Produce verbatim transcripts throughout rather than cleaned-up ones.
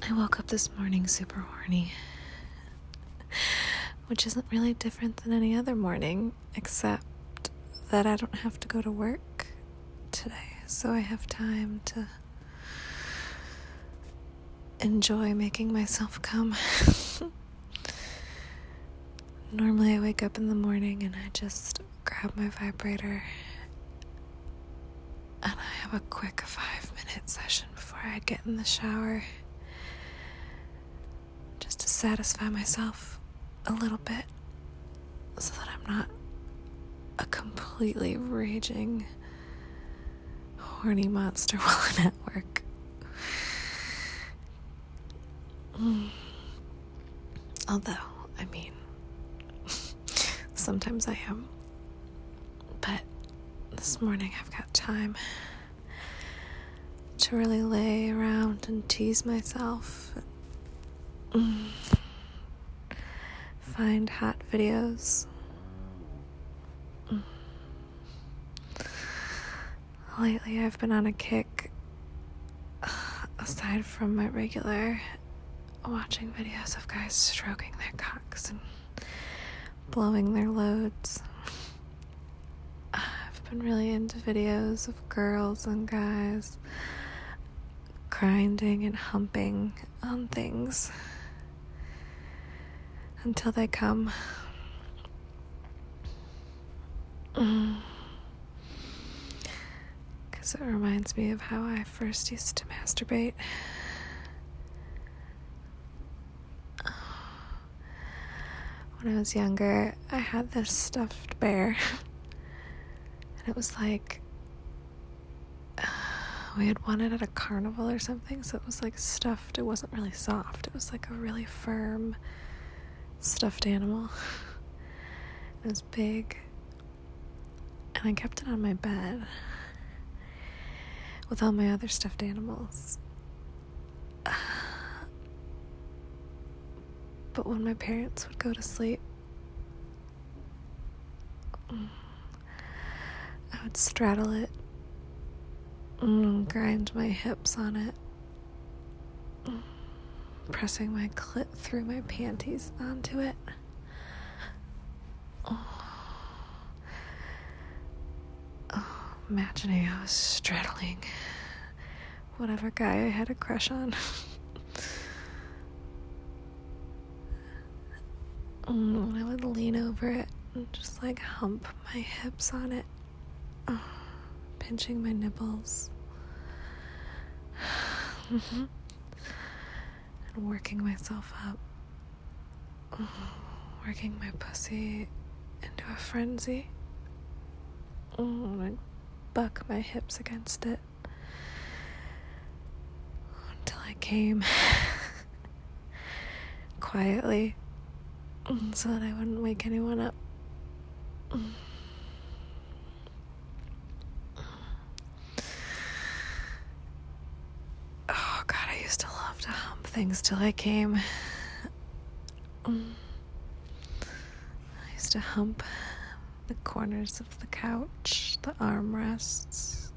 I woke up this morning super horny, which isn't really different than any other morning, except that I don't have to go to work today, so I have time to enjoy making myself come. Normally I wake up in the morning and I just grab my vibrator and I have a quick five minute session before I get in the shower, just to satisfy myself a little bit so that I'm not a completely raging horny monster while I'm at work. Mm. Although, I mean, sometimes I am. But this morning I've got time to really lay around and tease myself. Mm. Find hot videos. Mm. Lately I've been on a kick, aside from my regular watching videos of guys stroking their cocks and blowing their loads. I've been really into videos of girls and guys grinding and humping on things until they come. Mm. 'Cause it reminds me of how I first used to masturbate. When I was younger, I had this stuffed bear, and it was like, uh, we had won it at a carnival or something, so it was like stuffed. It wasn't really soft. It was like a really firm stuffed animal. It was big, and I kept it on my bed with all my other stuffed animals. But when my parents would go to sleep, I would straddle it and grind my hips on it, pressing my clit through my panties onto it. Oh, oh, imagining I was straddling whatever guy I had a crush on. And I would lean over it and just like hump my hips on it, oh, pinching my nipples, mm-hmm. and working myself up, oh, working my pussy into a frenzy. Oh, and I'd buck my hips against it until I came quietly, so that I wouldn't wake anyone up. Oh God, I used to love to hump things till I came. I used to hump the corners of the couch, the armrests.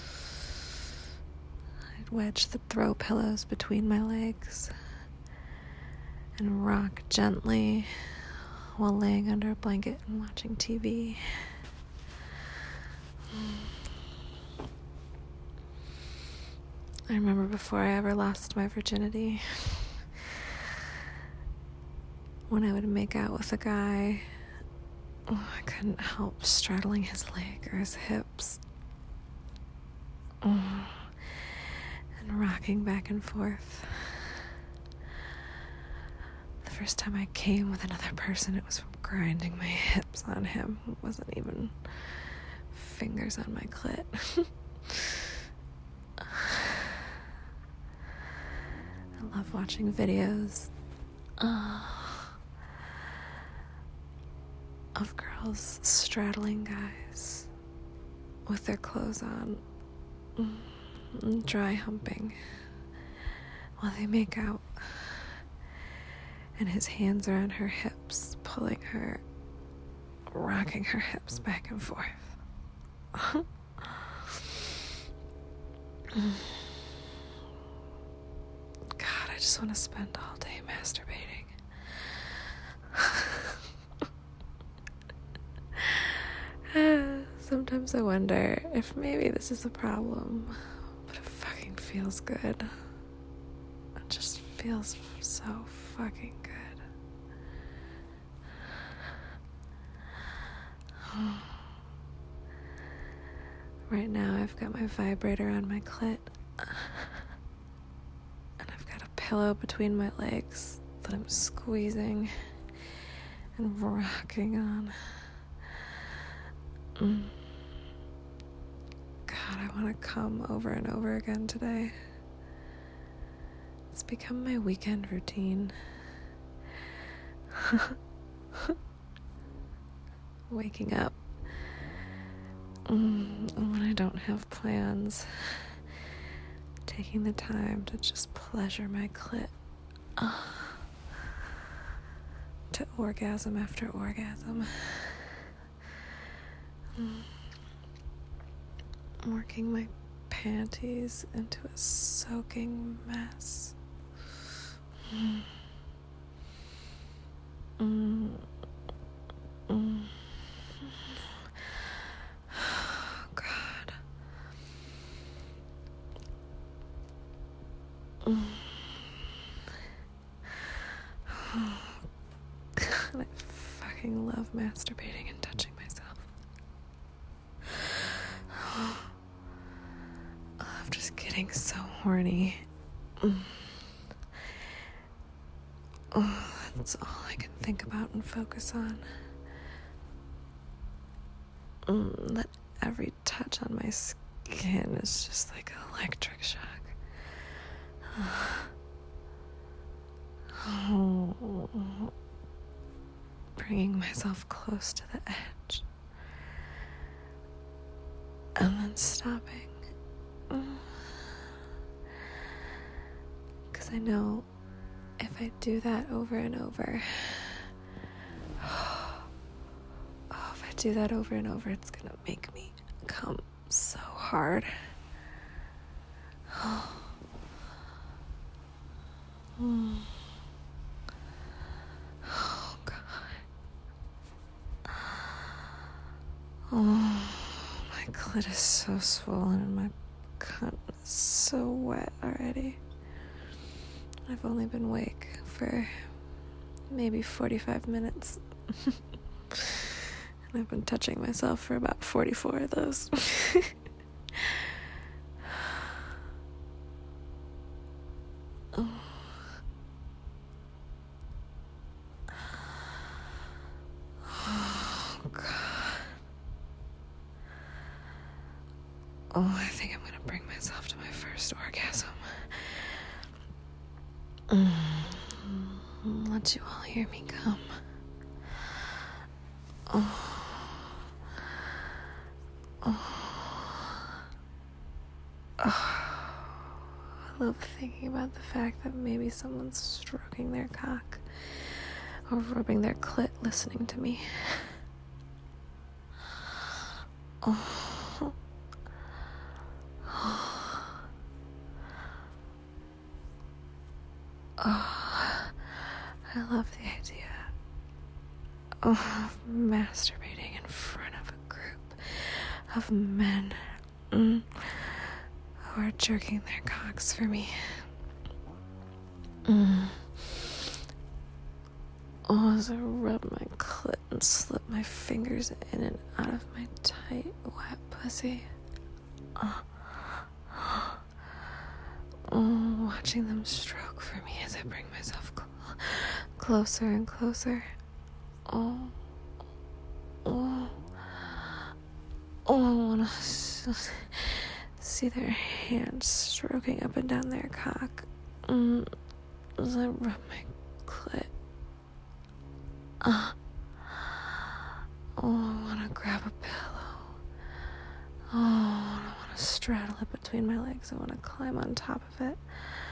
I'd wedge the throw pillows between my legs and rock gently while laying under a blanket and watching T V. I remember before I ever lost my virginity, when I would make out with a guy, oh, I couldn't help straddling his leg or his hips, oh, and rocking back and forth. The first time I came with another person, it was from grinding my hips on him. It wasn't even fingers on my clit. I love watching videos uh, of girls straddling guys with their clothes on, and dry humping while they make out. And his hands are on her hips, pulling her, rocking her hips back and forth. God, I just want to spend all day masturbating. Sometimes I wonder if maybe this is a problem, but it fucking feels good. It just feels so fucking good. Right now I've got my vibrator on my clit, and I've got a pillow between my legs that I'm squeezing and rocking on. Mm. God, I want to come over and over again today. It's become my weekend routine. Waking up mm, when I don't have plans, taking the time to just pleasure my clit, uh, to orgasm after orgasm, mm. Working my panties into a soaking mess. Mm. Mm. Mm. Oh, God. Mm. Oh, God, I fucking love masturbating and touching myself. Oh, I'm just getting so horny. Mm. Oh, that's all I can think about and focus on. Mm, that every touch on my skin is just like an electric shock. Oh, bringing myself close to the edge. And then stopping. Because I know if I do that over and over, oh, if I do that over and over, it's gonna make me come so hard. Oh. Mm. Oh, God. Oh, my clit is so swollen and my cunt is so wet already. I've only been awake for maybe forty-five minutes. And I've been touching myself for about forty-four of those. Oh. Oh, God. Oh, I think I'm gonna bring myself to my first orgasm. Mm. Let you all hear me come. Oh. Oh. Oh. I love thinking about the fact that maybe someone's stroking their cock or rubbing their clit listening to me. Oh. Oh, I love the idea of masturbating in front of a group of men mm, who are jerking their cocks for me. Mm. Oh, as I rub my clit and slip my fingers in and out of my tight, wet pussy. Oh. Oh, watching them stroke for me as I bring myself cl- closer and closer. Oh, oh, oh, I want to see their hands stroking up and down their cock mm, as I rub my clit. Uh, oh, I want to grab a pillow. Oh, I want to straddle it between my legs. I want to climb on top of it.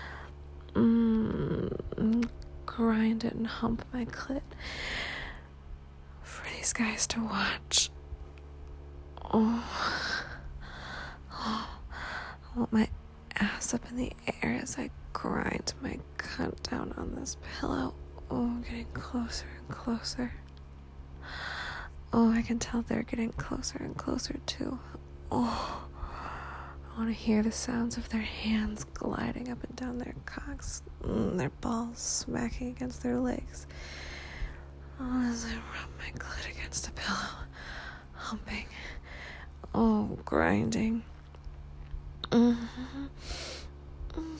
Mm, grind it and hump my clit for these guys to watch. Oh, oh, I want my ass up in the air as I grind my cunt down on this pillow. Oh, getting closer and closer. Oh, I can tell they're getting closer and closer too. Oh, I want to hear the sounds of their hands gliding up and down their cocks, mm, their balls smacking against their legs. Oh, as I rub my clit against the pillow, humping. Oh, grinding. Mm-hmm. Mm-hmm.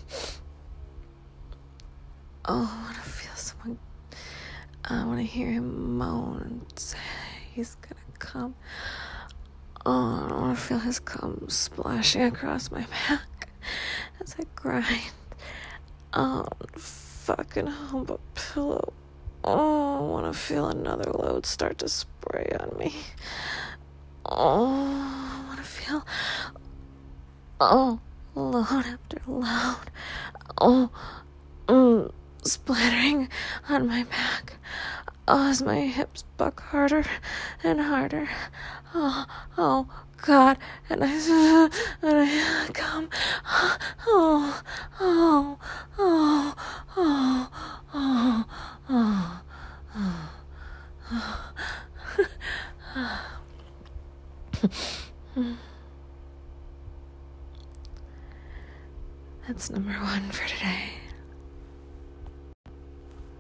Oh, I want to feel someone. I want to hear him moan and say he's gonna come. Oh, I want to feel his cum splashing across my back as I grind. Oh, fucking hump a pillow. Oh, I want to feel another load start to spray on me. Oh, I want to feel. Oh, load after load. Oh, mm, splattering on my back. Oh, as my hips buck harder and harder. Oh, oh, God. And I, and I come. Oh, oh, oh, oh, oh, oh, oh, oh. That's number one for today.